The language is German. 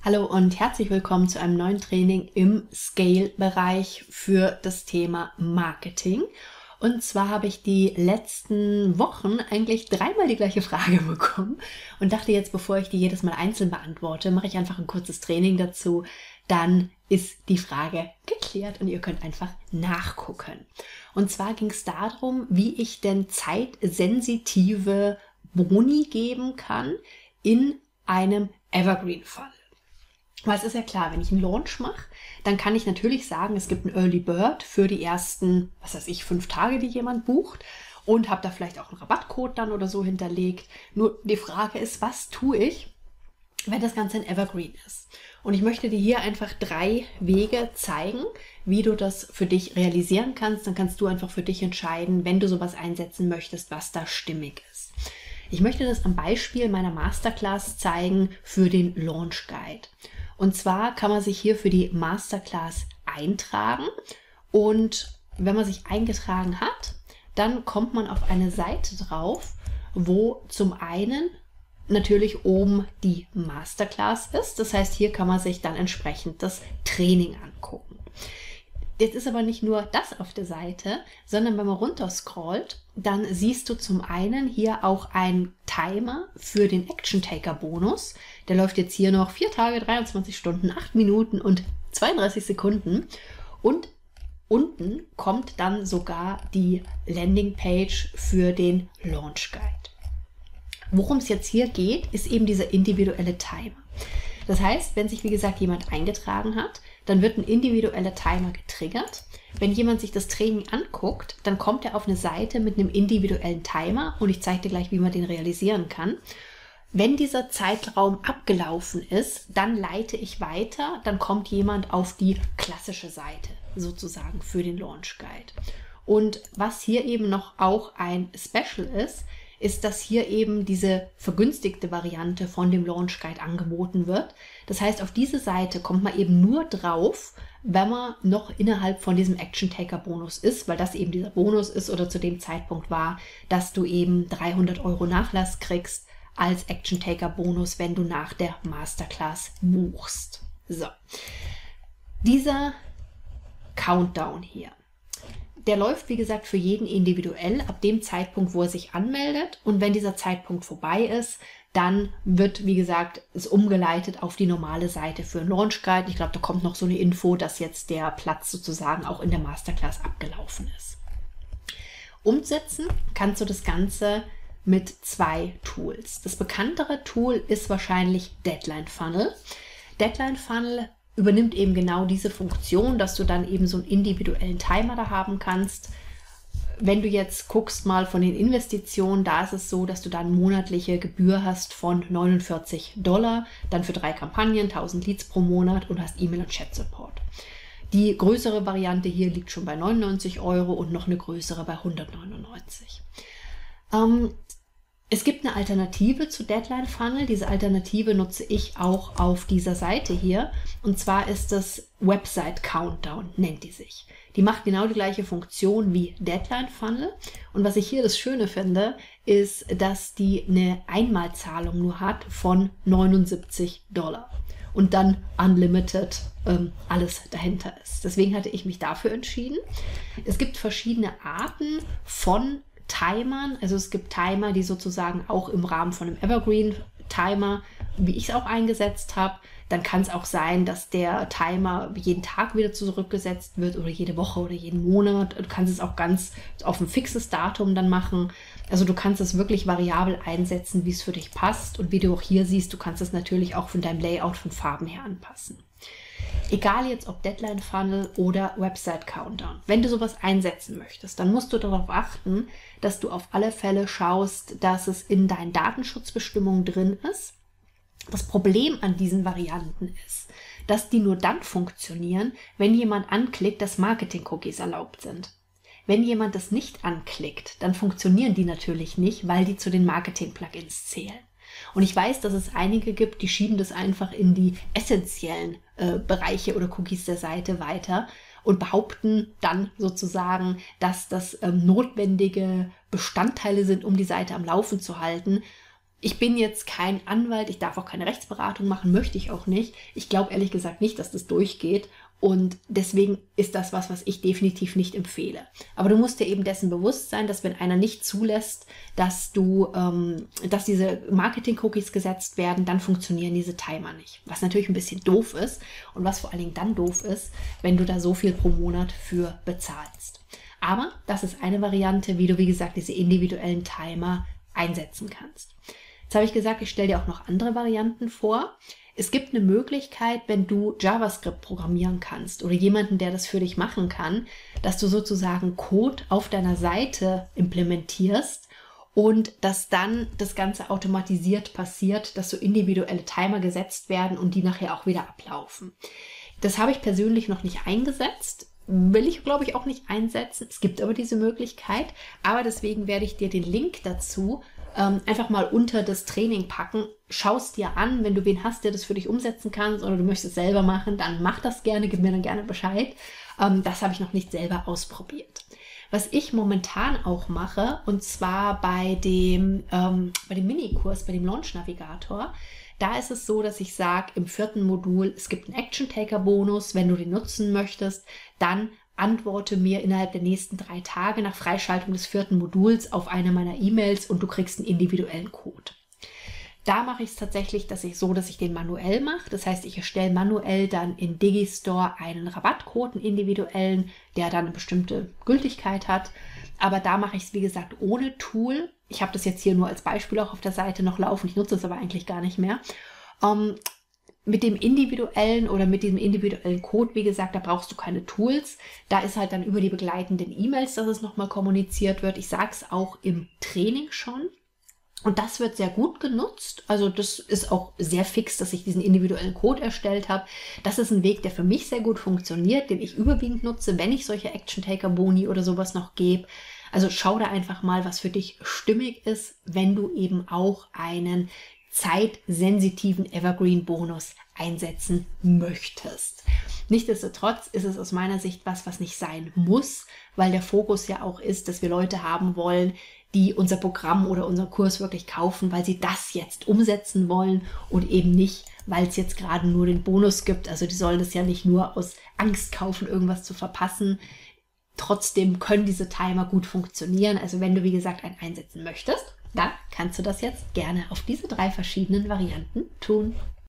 Hallo und herzlich willkommen zu einem neuen Training im Scale-Bereich für das Thema Marketing. Und zwar habe ich die letzten Wochen eigentlich dreimal die gleiche Frage bekommen und dachte jetzt, bevor ich die jedes Mal einzeln beantworte, mache ich einfach ein kurzes Training dazu. Dann ist die Frage geklärt und ihr könnt einfach nachgucken. Und zwar ging es darum, wie ich denn zeitsensitive Boni geben kann in einem Evergreen-Funnel. Weil es ist ja klar, wenn ich einen Launch mache, dann kann ich natürlich sagen, es gibt einen Early Bird für die ersten, 5 Tage, die jemand bucht und habe da vielleicht auch einen Rabattcode dann oder so hinterlegt. Nur die Frage ist, was tue ich, wenn das Ganze ein Evergreen ist? Und ich möchte dir hier einfach 3 Wege zeigen, wie du das für dich realisieren kannst. Dann kannst du einfach für dich entscheiden, wenn du sowas einsetzen möchtest, was da stimmig ist. Ich möchte das am Beispiel meiner Masterclass zeigen für den Launch Guide. Und zwar kann man sich hier für die Masterclass eintragen und wenn man sich eingetragen hat, dann kommt man auf eine Seite drauf, wo zum einen natürlich oben die Masterclass ist. Das heißt, hier kann man sich dann entsprechend das Training angucken. Jetzt ist aber nicht nur das auf der Seite, sondern wenn man runter scrollt, dann siehst du zum einen hier auch einen Timer für den Action Taker Bonus. Der läuft jetzt hier noch 4 Tage, 23 Stunden, 8 Minuten und 32 Sekunden. Und unten kommt dann sogar die Landingpage für den Launch Guide. Worum es jetzt hier geht, ist eben dieser individuelle Timer. Das heißt, wenn sich, wie gesagt, jemand eingetragen hat, dann wird ein individueller Timer getriggert. Wenn jemand sich das Training anguckt, dann kommt er auf eine Seite mit einem individuellen Timer und ich zeige dir gleich, wie man den realisieren kann. Wenn dieser Zeitraum abgelaufen ist, dann leite ich weiter, dann kommt jemand auf die klassische Seite sozusagen für den Launch Guide. Und was hier eben noch auch ein Special ist, dass hier eben diese vergünstigte Variante von dem Launch Guide angeboten wird. Das heißt, auf diese Seite kommt man eben nur drauf, wenn man noch innerhalb von diesem Action Taker Bonus ist, weil das eben dieser Bonus ist oder zu dem Zeitpunkt war, dass du eben 300 € Nachlass kriegst als Action Taker Bonus, wenn du nach der Masterclass buchst. So, dieser Countdown hier. Der läuft, wie gesagt, für jeden individuell ab dem Zeitpunkt, wo er sich anmeldet. Und wenn dieser Zeitpunkt vorbei ist, dann wird, wie gesagt, es umgeleitet auf die normale Seite für einen Launch Guide. Ich glaube, da kommt noch so eine Info, dass jetzt der Platz sozusagen auch in der Masterclass abgelaufen ist. Umsetzen kannst du das Ganze mit 2 Tools. Das bekanntere Tool ist wahrscheinlich Deadline Funnel. Deadline Funnel übernimmt eben genau diese Funktion, dass du dann eben so einen individuellen Timer da haben kannst. Wenn du jetzt guckst mal von den Investitionen, da ist es so, dass du dann monatliche Gebühr hast von $49, dann für 3 Kampagnen, 1000 Leads pro Monat und hast E-Mail und Chat-Support. Die größere Variante hier liegt schon bei 99 € und noch eine größere bei 199. Es gibt eine Alternative zu Deadline Funnel. Diese Alternative nutze ich auch auf dieser Seite hier. Und zwar ist das Website Countdown, nennt die sich. Die macht genau die gleiche Funktion wie Deadline Funnel. Und was ich hier das Schöne finde, ist, dass die eine Einmalzahlung nur hat von $79. Und dann unlimited alles dahinter ist. Deswegen hatte ich mich dafür entschieden. Es gibt verschiedene Arten von Timern, also es gibt Timer, die sozusagen auch im Rahmen von einem Evergreen-Timer, wie ich es auch eingesetzt habe, dann kann es auch sein, dass der Timer jeden Tag wieder zurückgesetzt wird oder jede Woche oder jeden Monat. Du kannst es auch ganz auf ein fixes Datum dann machen. Also du kannst es wirklich variabel einsetzen, wie es für dich passt. Und wie du auch hier siehst, du kannst es natürlich auch von deinem Layout von Farben her anpassen. Egal jetzt ob Deadline Funnel oder Website Countdown. Wenn du sowas einsetzen möchtest, dann musst du darauf achten, dass du auf alle Fälle schaust, dass es in deinen Datenschutzbestimmungen drin ist. Das Problem an diesen Varianten ist, dass die nur dann funktionieren, wenn jemand anklickt, dass Marketing-Cookies erlaubt sind. Wenn jemand das nicht anklickt, dann funktionieren die natürlich nicht, weil die zu den Marketing-Plugins zählen. Und ich weiß, dass es einige gibt, die schieben das einfach in die essentiellen Bereiche oder Cookies der Seite weiter und behaupten dann sozusagen, dass das notwendige Bestandteile sind, um die Seite am Laufen zu halten. Ich bin jetzt kein Anwalt, ich darf auch keine Rechtsberatung machen, möchte ich auch nicht. Ich glaube ehrlich gesagt nicht, dass das durchgeht. Und deswegen ist das was ich definitiv nicht empfehle. Aber du musst dir eben dessen bewusst sein, dass wenn einer nicht zulässt, dass diese Marketing-Cookies gesetzt werden, dann funktionieren diese Timer nicht. Was natürlich ein bisschen doof ist und was vor allen Dingen dann doof ist, wenn du da so viel pro Monat für bezahlst. Aber das ist eine Variante, wie du, wie gesagt, diese individuellen Timer einsetzen kannst. Jetzt habe ich gesagt, ich stelle dir auch noch andere Varianten vor. Es gibt eine Möglichkeit, wenn du JavaScript programmieren kannst oder jemanden, der das für dich machen kann, dass du sozusagen Code auf deiner Seite implementierst und dass dann das Ganze automatisiert passiert, dass so individuelle Timer gesetzt werden und die nachher auch wieder ablaufen. Das habe ich persönlich noch nicht eingesetzt. Will ich, glaube ich, auch nicht einsetzen. Es gibt aber diese Möglichkeit. Aber deswegen werde ich dir den Link dazu einfach mal unter das Training packen. Schau es dir an, wenn du wen hast, der das für dich umsetzen kann oder du möchtest es selber machen, dann mach das gerne, gib mir dann gerne Bescheid. Das habe ich noch nicht selber ausprobiert. Was ich momentan auch mache, und zwar bei dem Minikurs, bei dem Launch Navigator, da ist es so, dass ich sage, im 4. Modul, es gibt einen Action-Taker-Bonus. Wenn du den nutzen möchtest, dann antworte mir innerhalb der nächsten 3 Tage nach Freischaltung des 4. Moduls auf eine meiner E-Mails und du kriegst einen individuellen Code. Da mache ich es tatsächlich, dass ich den manuell mache. Das heißt, ich erstelle manuell dann in Digistore einen Rabattcode, einen individuellen, der dann eine bestimmte Gültigkeit hat. Aber da mache ich es, wie gesagt, ohne Tool. Ich habe das jetzt hier nur als Beispiel auch auf der Seite noch laufen. Ich nutze es aber eigentlich gar nicht mehr. Mit dem individuellen oder mit diesem individuellen Code, wie gesagt, da brauchst du keine Tools. Da ist halt dann über die begleitenden E-Mails, dass es nochmal kommuniziert wird. Ich sage es auch im Training schon. Und das wird sehr gut genutzt. Also das ist auch sehr fix, dass ich diesen individuellen Code erstellt habe. Das ist ein Weg, der für mich sehr gut funktioniert, den ich überwiegend nutze, wenn ich solche Action-Taker-Boni oder sowas noch gebe. Also schau da einfach mal, was für dich stimmig ist, wenn du eben auch einen zeitsensitiven Evergreen-Bonus einsetzen möchtest. Nichtsdestotrotz ist es aus meiner Sicht was nicht sein muss, weil der Fokus ja auch ist, dass wir Leute haben wollen, die unser Programm oder unseren Kurs wirklich kaufen, weil sie das jetzt umsetzen wollen und eben nicht, weil es jetzt gerade nur den Bonus gibt. Also die sollen das ja nicht nur aus Angst kaufen, irgendwas zu verpassen. Trotzdem können diese Timer gut funktionieren. Also wenn du, wie gesagt, einen einsetzen möchtest, dann kannst du das jetzt gerne auf diese 3 verschiedenen Varianten tun.